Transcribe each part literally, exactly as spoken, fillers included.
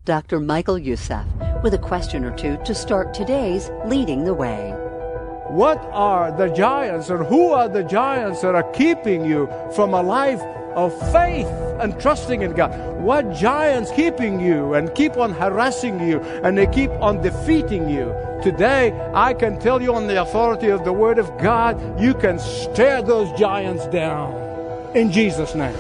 Doctor Michael Youssef with a question or two to start today's Leading the Way. What are the giants, or who are the giants that are keeping you from a life of faith and trusting in God? What giants keeping you and keep on harassing you and they keep on defeating you? Today, I can tell you on the authority of the Word of God, you can stare those giants down in Jesus' name.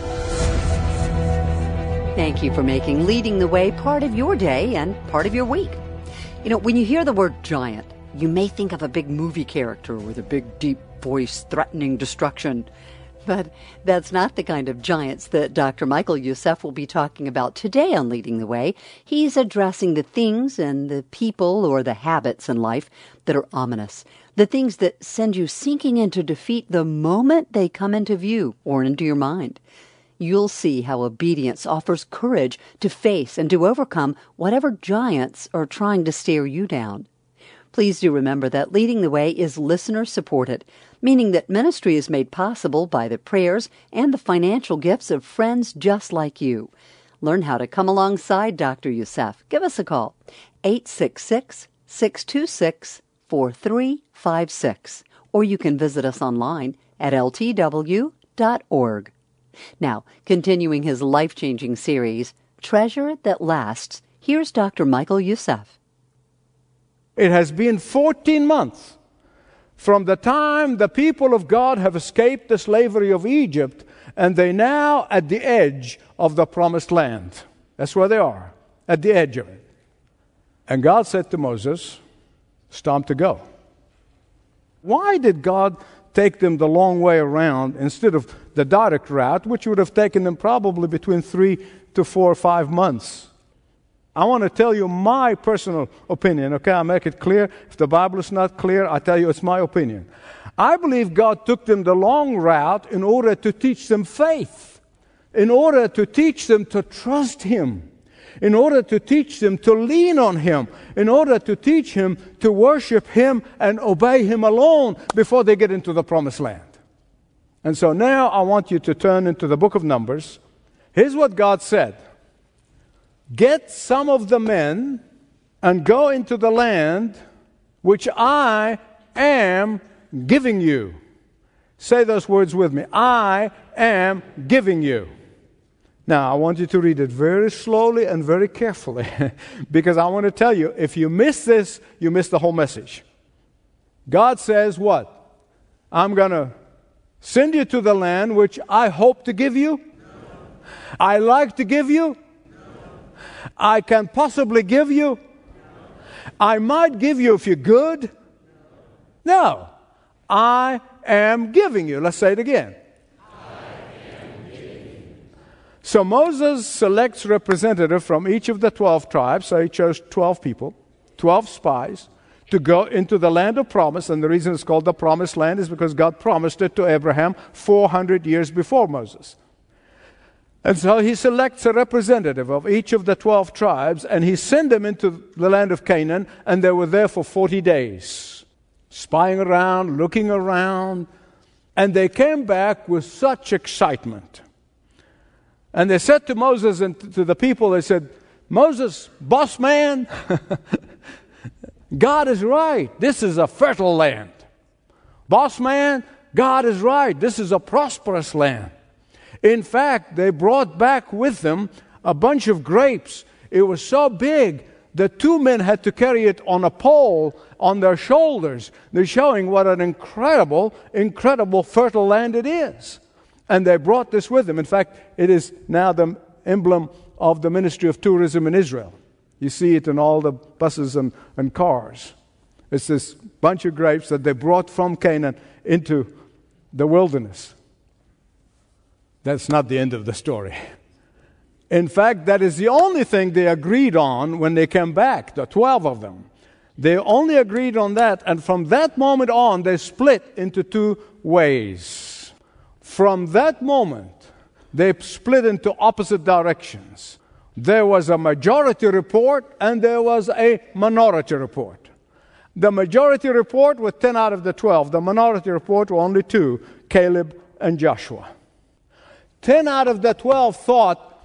Thank you for making Leading the Way part of your day and part of your week. You know, when you hear the word giant, you may think of a big movie character with a big, deep voice threatening destruction. But that's not the kind of giants that Doctor Michael Youssef will be talking about today on Leading the Way. He's addressing the things and the people or the habits in life that are ominous, the things that send you sinking into defeat the moment they come into view or into your mind. You'll see how obedience offers courage to face and to overcome whatever giants are trying to stare you down. Please do remember that Leading the Way is listener-supported, meaning that ministry is made possible by the prayers and the financial gifts of friends just like you. Learn how to come alongside Doctor Youssef. Give us a call, eight six six, six two six, four three five six, or you can visit us online at L T W dot org. Now, continuing his life-changing series, Treasure That Lasts, here's Doctor Michael Youssef. It has been fourteen months from the time the people of God have escaped the slavery of Egypt, and they're now at the edge of the promised land. That's where they are, at the edge of it. And God said to Moses, it's time to go. Why did God take them the long way around instead of the direct route, which would have taken them probably between three to four or five months? I want to tell you my personal opinion, okay? I'll make it clear. If the Bible is not clear, I tell you it's my opinion. I believe God took them the long route in order to teach them faith, in order to teach them to trust Him, in order to teach them to lean on Him, in order to teach Him to worship Him and obey Him alone before they get into the promised land. And so now I want you to turn into the book of Numbers. Here's what God said. Get some of the men and go into the land which I am giving you. Say those words with me. I am giving you. Now, I want you to read it very slowly and very carefully because I want to tell you, if you miss this, you miss the whole message. God says what? I'm going to send you to the land which I hope to give you. No. I like to give you. I can possibly give you. I might give you if you're good. No. I am giving you. Let's say it again. I am giving you. So Moses selects representative from each of the twelve tribes. So he chose twelve people, twelve spies, to go into the land of promise. And the reason it's called the promised land is because God promised it to Abraham four hundred years before Moses. And so he selects a representative of each of the twelve tribes, and he sent them into the land of Canaan, and they were there for forty days, spying around, looking around, and they came back with such excitement. And they said to Moses and to the people, they said, Moses, boss man, God is right. This is a fertile land. Boss man, God is right. This is a prosperous land. In fact, they brought back with them a bunch of grapes. It was so big that two men had to carry it on a pole on their shoulders. They're showing what an incredible, incredible fertile land it is. And they brought this with them. In fact, it is now the emblem of the Ministry of Tourism in Israel. You see it in all the buses and, and cars. It's this bunch of grapes that they brought from Canaan into the wilderness. That's not the end of the story. In fact, that is the only thing they agreed on when they came back, the twelve of them. They only agreed on that, and from that moment on, they split into two ways. From that moment, they split into opposite directions. There was a majority report, and there was a minority report. The majority report was ten out of the twelve. The minority report were only two, Caleb and Joshua. Ten out of the twelve thought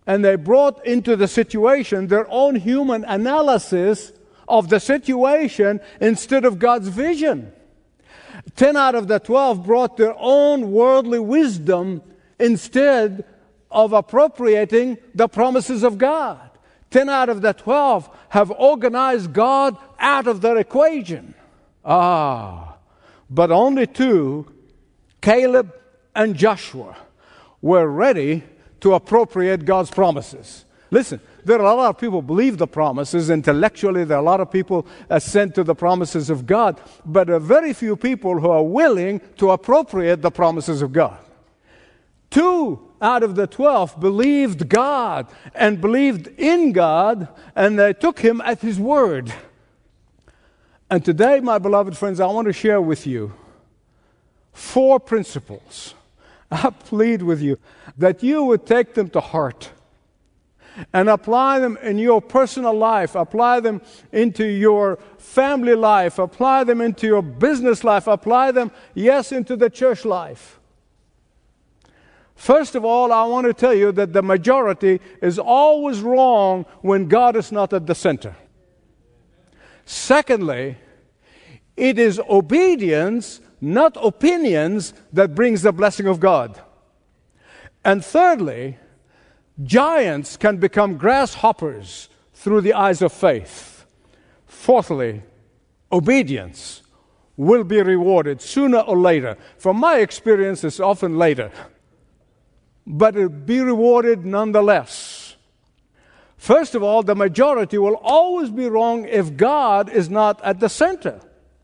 And they brought into the situation their own human analysis of the situation instead of God's vision. Ten out of the twelve brought their own worldly wisdom instead of appropriating the promises of God. Ten out of the twelve have organized God out of their equation. Ah, but only two, Caleb and Joshua, were ready to appropriate God's promises. Listen, there are a lot of people who believe the promises intellectually. There are a lot of people assent to the promises of God. But there are very few people who are willing to appropriate the promises of God. Two out of the twelve believed God and believed in God, and they took Him at His word. And today, my beloved friends, I want to share with you four principles. I plead with you that you would take them to heart and apply them in your personal life, apply them into your family life, apply them into your business life, apply them, yes, into the church life. First of all, I want to tell you that the majority is always wrong when God is not at the center. Secondly, it is obedience, not opinions, that brings the blessing of God. And thirdly, giants can become grasshoppers through the eyes of faith. Fourthly, obedience will be rewarded sooner or later. From my experience, it's often later. But it will be rewarded nonetheless. First of all, the majority will always be wrong if God is not at the center.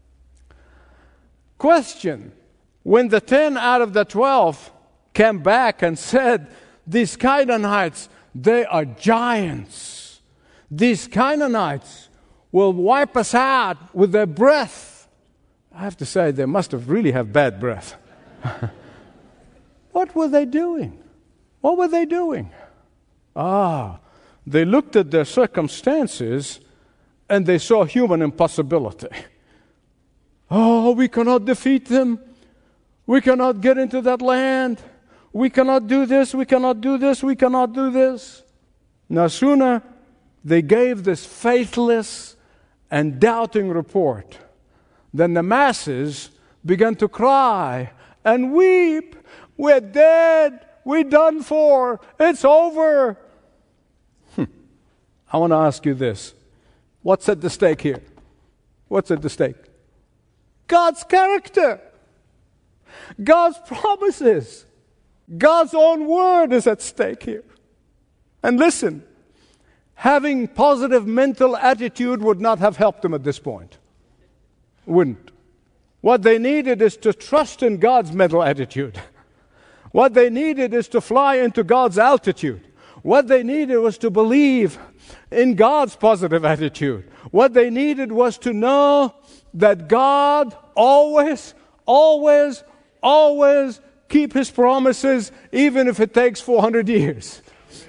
Question: when the ten out of the twelve came back and said, these Canaanites, they are giants. These Canaanites will wipe us out with their breath. I have to say, they must have really have bad breath. What were they doing? What were they doing? Ah, they looked at their circumstances and they saw human impossibility. Oh, we cannot defeat them. We cannot get into that land. We cannot do this, we cannot do this, we cannot do this. No sooner they gave this faithless and doubting report than the masses began to cry and weep. We're dead. We're done for. It's over. Hmm. I want to ask you this. What's at the stake here? What's at the stake? God's character. God's promises. God's own word is at stake here. And listen, having positive mental attitude would not have helped them at this point. Wouldn't. What they needed is to trust in God's mental attitude. What they needed is to fly into God's altitude. What they needed was to believe in God's positive attitude. What they needed was to know that God always, always, always keep His promises, even if it takes four hundred years.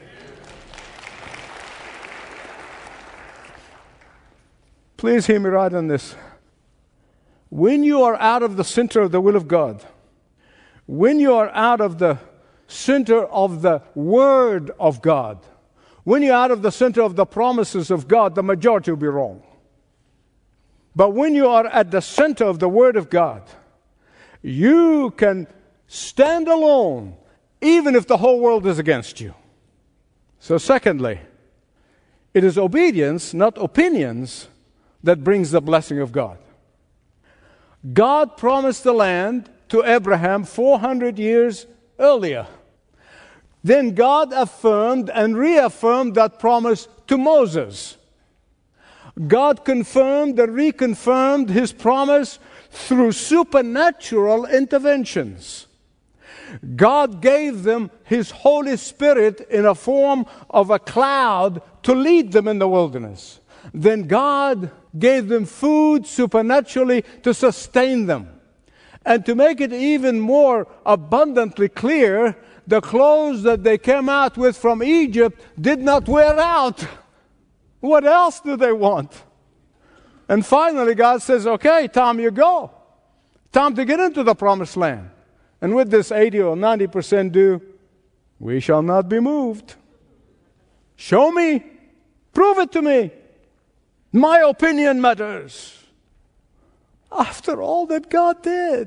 Please hear me right on this. When you are out of the center of the will of God, when you are out of the center of the Word of God, when you're out of the center of the promises of God, the majority will be wrong. But when you are at the center of the Word of God, you can stand alone, even if the whole world is against you. So secondly, it is obedience, not opinions, that brings the blessing of God. God promised the land to Abraham four hundred years earlier. Then God affirmed and reaffirmed that promise to Moses. God confirmed and reconfirmed His promise through supernatural interventions. God gave them His Holy Spirit in a form of a cloud to lead them in the wilderness. Then God gave them food supernaturally to sustain them. And to make it even more abundantly clear, the clothes that they came out with from Egypt did not wear out. What else do they want? And finally, God says, okay, time you go. Time to get into the promised land. And with this eighty or ninety percent due, we shall not be moved. Show me. Prove it to me. My opinion matters. After all that God did,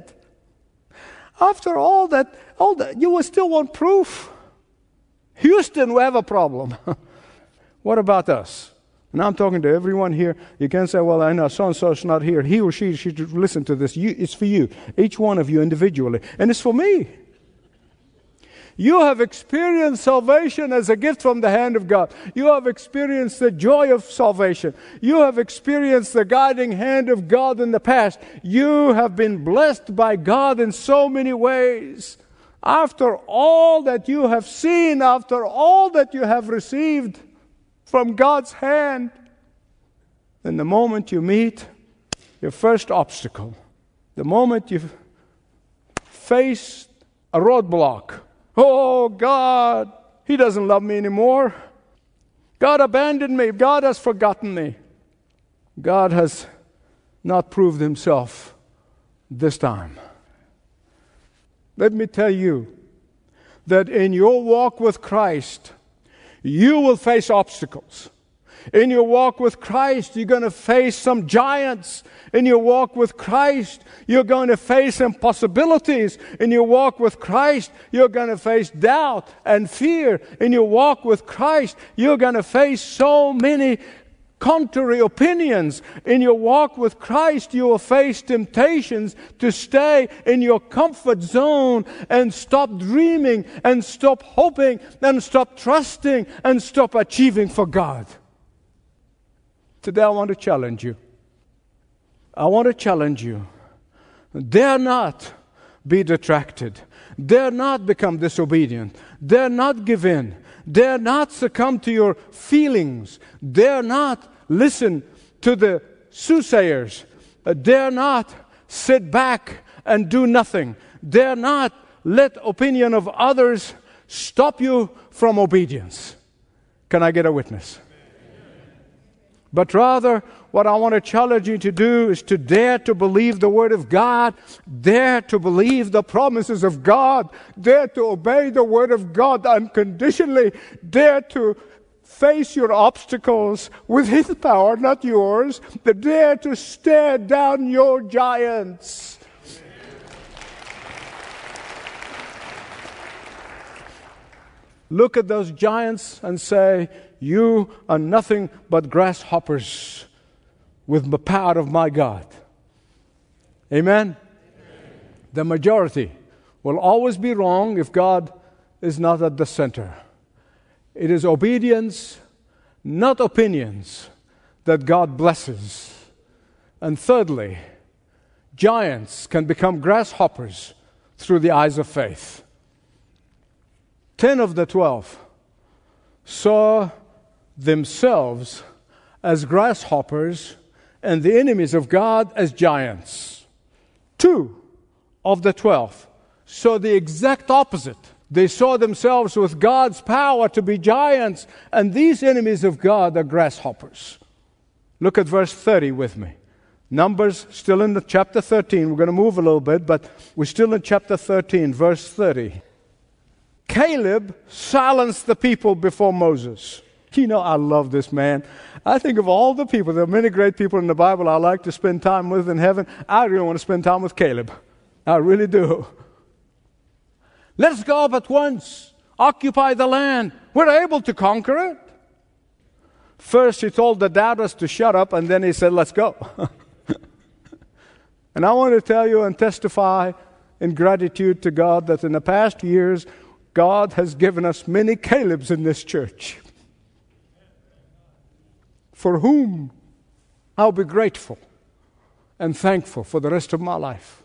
after all that, all that, you will still want proof. Houston will have a problem. What about us? And I'm talking to everyone here. You can say, well, I know so-and-so's not here. He or she should listen to this. You, it's for you. Each one of you individually. And it's for me. You have experienced salvation as a gift from the hand of God. You have experienced the joy of salvation. You have experienced the guiding hand of God in the past. You have been blessed by God in so many ways. After all that you have seen, after all that you have received from God's hand, then the moment you meet your first obstacle, the moment you face a roadblock, oh, God, He doesn't love me anymore. God abandoned me. God has forgotten me. God has not proved Himself this time. Let me tell you that in your walk with Christ, you will face obstacles. In your walk with Christ, you're going to face some giants. In your walk with Christ, you're going to face impossibilities. In your walk with Christ, you're going to face doubt and fear. In your walk with Christ, you're going to face so many contrary opinions. In your walk with Christ, you will face temptations to stay in your comfort zone and stop dreaming and stop hoping and stop trusting and stop achieving for God. Today I want to challenge you. I want to challenge you. Dare not be detracted. Dare not become disobedient. Dare not give in. Dare not succumb to your feelings. Dare not listen to the soothsayers. Uh, dare not sit back and do nothing. Dare not let opinion of others stop you from obedience. Can I get a witness? But rather, what I want to challenge you to do is to dare to believe the Word of God, dare to believe the promises of God, dare to obey the Word of God unconditionally, dare to face your obstacles with His power, not yours, dare to stare down your giants. Look at those giants and say, you are nothing but grasshoppers with the power of my God. Amen? Amen? The majority will always be wrong if God is not at the center. It is obedience, not opinions, that God blesses. And thirdly, giants can become grasshoppers through the eyes of faith. Ten of the twelve saw themselves as grasshoppers and the enemies of God as giants. Two of the twelve saw the exact opposite. They saw themselves with God's power to be giants, and these enemies of God are grasshoppers. Look at verse thirty with me. Numbers, still in the chapter thirteen. We're going to move a little bit, but we're still in chapter thirteen, verse thirty. Caleb silenced the people before Moses. You know, I love this man. I think of all the people, there are many great people in the Bible I like to spend time with in heaven. I really want to spend time with Caleb. I really do. Let's go up at once. Occupy the land. We're able to conquer it. First, he told the doubters to shut up, and then he said, let's go. And I want to tell you and testify in gratitude to God that in the past years, God has given us many Calebs in this church, for whom I'll be grateful and thankful for the rest of my life.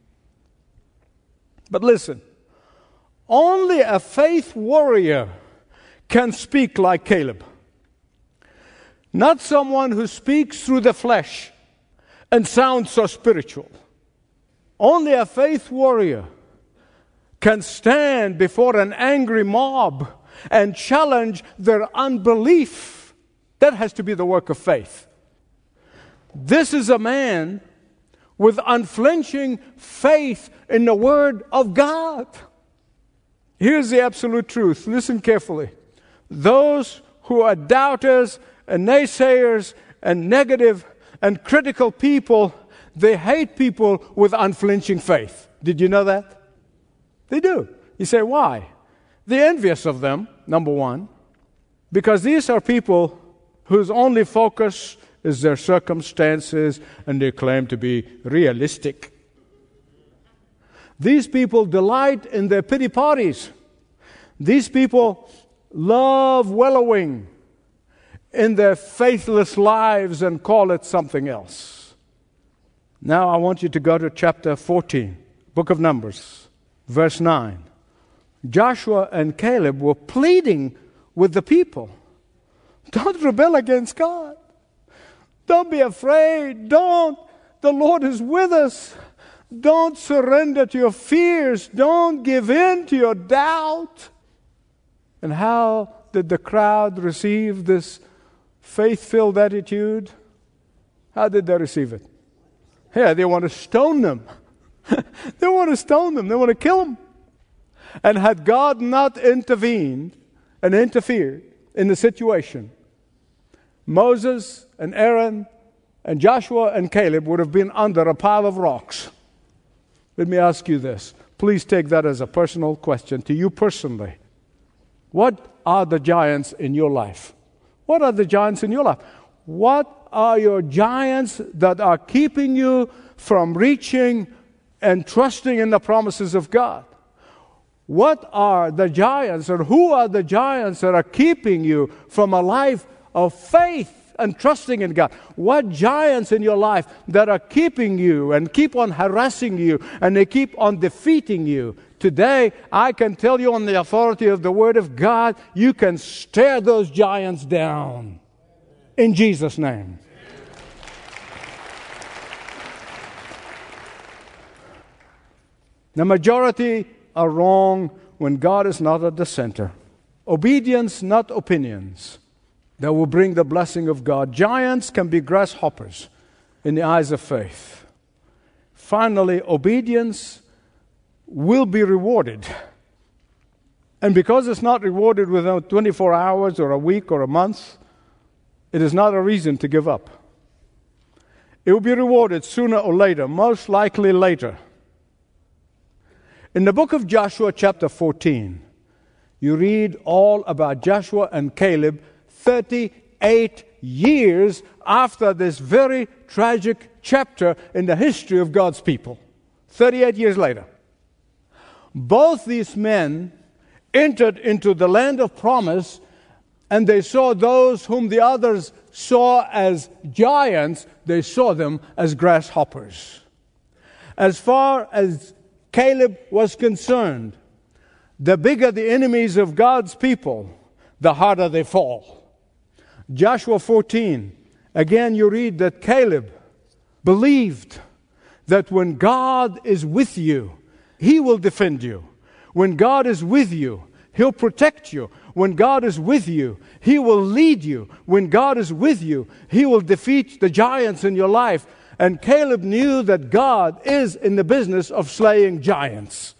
But listen, only a faith warrior can speak like Caleb. Not someone who speaks through the flesh and sounds so spiritual. Only a faith warrior can stand before an angry mob and challenge their unbelief. That has to be the work of faith. This is a man with unflinching faith in the Word of God. Here's the absolute truth. Listen carefully. Those who are doubters and naysayers and negative and critical people, they hate people with unflinching faith. Did you know that? They do. You say, why? They're envious of them, number one, because these are people whose only focus is their circumstances and they claim to be realistic. These people delight in their pity parties. These people love wallowing in their faithless lives and call it something else. Now I want you to go to chapter fourteen, book of Numbers, verse nine. Joshua and Caleb were pleading with the people. Don't rebel against God. Don't be afraid. Don't. The Lord is with us. Don't surrender to your fears. Don't give in to your doubt. And how did the crowd receive this faith-filled attitude? How did they receive it? Yeah, they want to stone them. They want to stone them. They want to kill them. And had God not intervened and interfered in the situation, Moses and Aaron and Joshua and Caleb would have been under a pile of rocks. Let me ask you this. Please take that as a personal question to you personally. What are the giants in your life? What are the giants in your life? What are your giants that are keeping you from reaching and trusting in the promises of God? What are the giants, or who are the giants that are keeping you from a life of faith and trusting in God? What giants in your life that are keeping you and keep on harassing you and they keep on defeating you? Today, I can tell you on the authority of the Word of God, you can stare those giants down. In Jesus' name. The majority are wrong when God is not at the center. Obedience, not opinions, that will bring the blessing of God. Giants can be grasshoppers in the eyes of faith. Finally, obedience will be rewarded. And because it's not rewarded within twenty-four hours or a week or a month, it is not a reason to give up. It will be rewarded sooner or later, most likely later. In the book of Joshua, chapter fourteen, you read all about Joshua and Caleb thirty-eight years after this very tragic chapter in the history of God's people. thirty-eight years later. Both these men entered into the land of promise, and they saw those whom the others saw as giants, they saw them as grasshoppers. As far as Caleb was concerned, the bigger the enemies of God's people, the harder they fall. Joshua fourteen, again you read that Caleb believed that when God is with you, He will defend you. When God is with you, He'll protect you. When God is with you, He will lead you. When God is with you, He will defeat the giants in your life. And Caleb knew that God is in the business of slaying giants.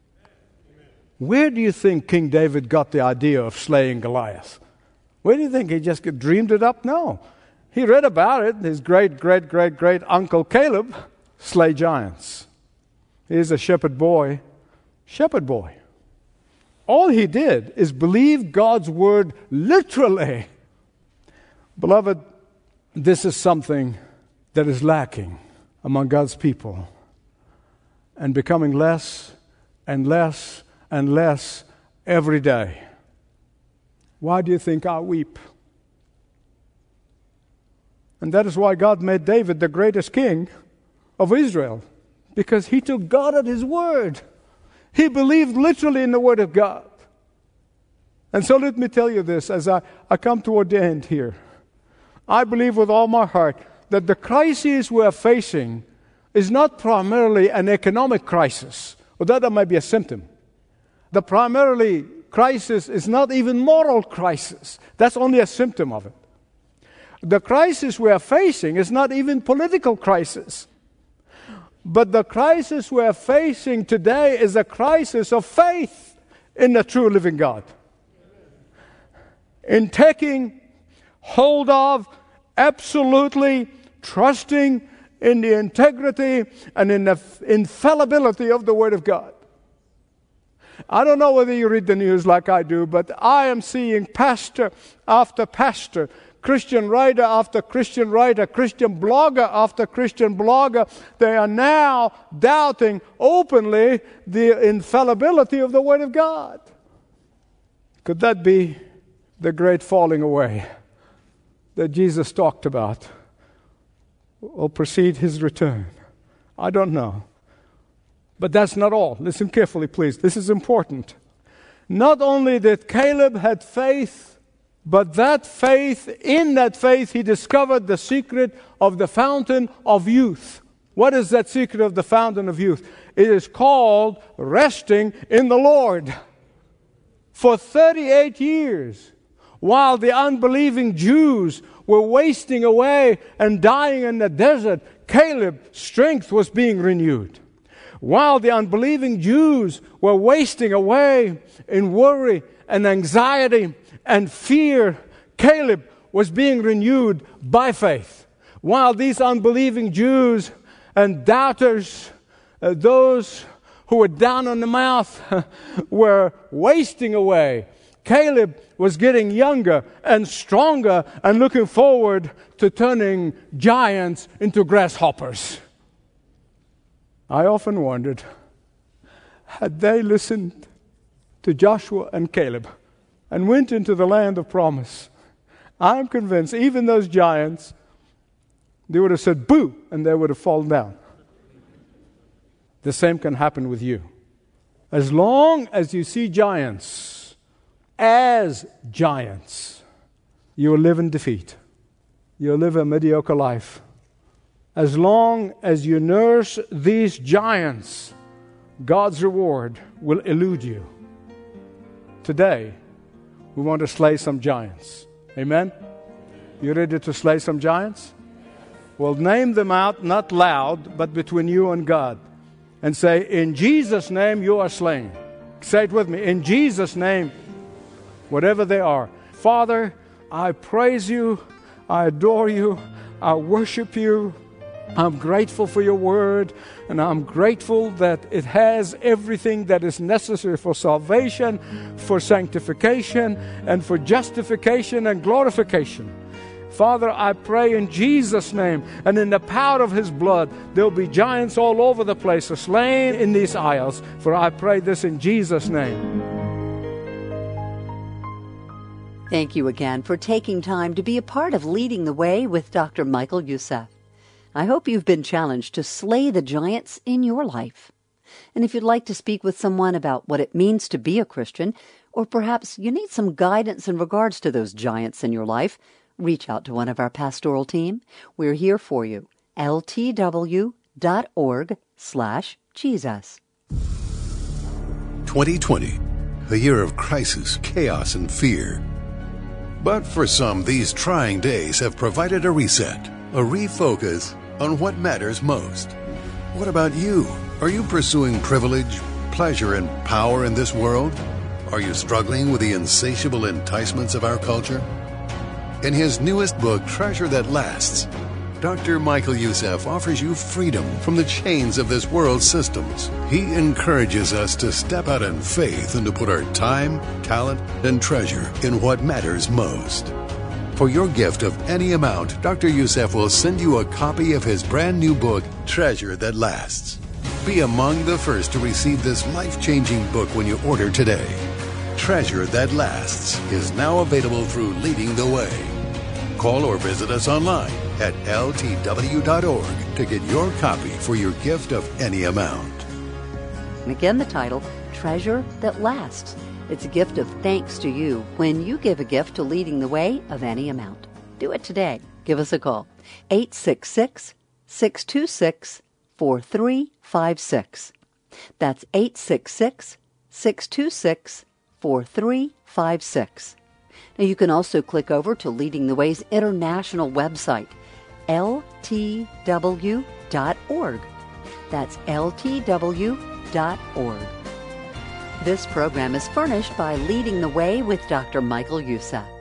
Where do you think King David got the idea of slaying Goliath? Where do you think he just dreamed it up? No. He read about it. His great, great, great, great uncle Caleb slay giants. He's a shepherd boy. Shepherd boy. All he did is believe God's word literally. Beloved, this is something that is lacking among God's people and becoming less and less and less every day. Why do you think I weep? And that is why God made David the greatest king of Israel, because he took God at His word. He believed literally in the word of God. And so let me tell you this as I, I come toward the end here. I believe with all my heart that the crisis we are facing is not primarily an economic crisis, although that might be a symptom. The primarily crisis is not even moral crisis. That's only a symptom of it. The crisis we are facing is not even political crisis. But the crisis we are facing today is a crisis of faith in the true living God. in taking hold of, absolutely trusting in the integrity and in the infallibility of the Word of God. I don't know whether you read the news like I do, but I am seeing pastor after pastor, Christian writer after Christian writer, Christian blogger after Christian blogger. They are now doubting openly the infallibility of the Word of God. Could that be the great falling away that Jesus talked about will precede His return? I don't know. But that's not all. Listen carefully, please. This is important. Not only did Caleb had faith, but that faith, in that faith, he discovered the secret of the fountain of youth. What is that secret of the fountain of youth? It is called resting in the Lord. For thirty-eight years, while the unbelieving Jews were wasting away and dying in the desert, Caleb's strength was being renewed. While the unbelieving Jews were wasting away in worry and anxiety and fear, Caleb was being renewed by faith. While these unbelieving Jews and doubters, uh, those who were down on the mouth, were wasting away, Caleb was getting younger and stronger and looking forward to turning giants into grasshoppers. I often wondered, had they listened to Joshua and Caleb and went into the land of promise, I'm convinced even those giants, they would have said boo, and they would have fallen down. The same can happen with you. As long as you see giants as giants, you will live in defeat. You'll live a mediocre life. As long as you nurse these giants, God's reward will elude you. Today, we want to slay some giants. Amen? You ready to slay some giants? Well, name them out, not loud, but between you and God. And say, in Jesus' name, you are slain. Say it with me. In Jesus' name, whatever they are. Father, I praise you. I adore you. I worship you. I'm grateful for your word, and I'm grateful that it has everything that is necessary for salvation, for sanctification, and for justification and glorification. Father, I pray in Jesus' name and in the power of His blood, there'll be giants all over the place, slain in these isles, for I pray this in Jesus' name. Thank you again for taking time to be a part of Leading the Way with Doctor Michael Youssef. I hope you've been challenged to slay the giants in your life. And if you'd like to speak with someone about what it means to be a Christian, or perhaps you need some guidance in regards to those giants in your life, reach out to one of our pastoral team. We're here for you. L T W dot org slash Jesus. twenty twenty, a year of crisis, chaos, and fear. But for some, these trying days have provided a reset, a refocus on what matters most. What about you? Are you pursuing privilege, pleasure, and power in this world? Are you struggling with the insatiable enticements of our culture? In his newest book, Treasure That Lasts, Doctor Michael Youssef offers you freedom from the chains of this world's systems. He encourages us to step out in faith and to put our time, talent, and treasure in what matters most. For your gift of any amount, Doctor Youssef will send you a copy of his brand new book, Treasure That Lasts. Be among the first to receive this life-changing book when you order today. Treasure That Lasts is now available through Leading the Way. Call or visit us online at L T W dot org to get your copy for your gift of any amount. And again, the title, Treasure That Lasts. It's a gift of thanks to you when you give a gift to Leading the Way of any amount. Do it today. Give us a call. eight six six, six two six, four three five six. That's eight six six, six two six, four three five six. Now you can also click over to Leading the Way's international website, L T W dot org. That's L T W dot org. This program is furnished by Leading the Way with Doctor Michael Youssef.